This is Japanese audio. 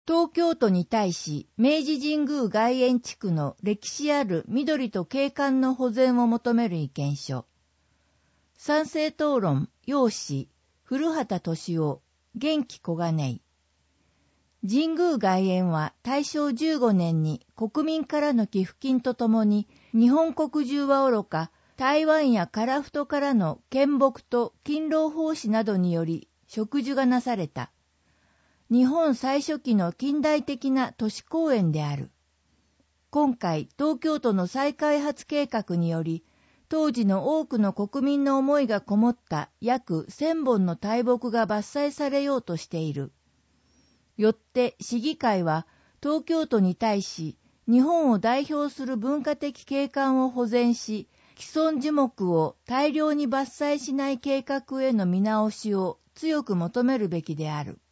東京都に対し明治神宮外苑地区の歴史ある緑と景観の保全を求める意見書。賛成討論、要旨、古畑敏夫、元気小金井。神宮外苑は大正15年に国民からの寄付金とともに日本国中はおろか台湾や樺太からの献木と勤労奉仕などにより植樹がなされた。日本最初期の近代的な都市公園である。今回、東京都の再開発計画により、当時の多くの国民の思いがこもった約1000本の大木が伐採されようとしている。よって市議会は東京都に対し、日本を代表する文化的景観を保全し、既存樹木を大量に伐採しない計画への見直しを強く求めるべきである。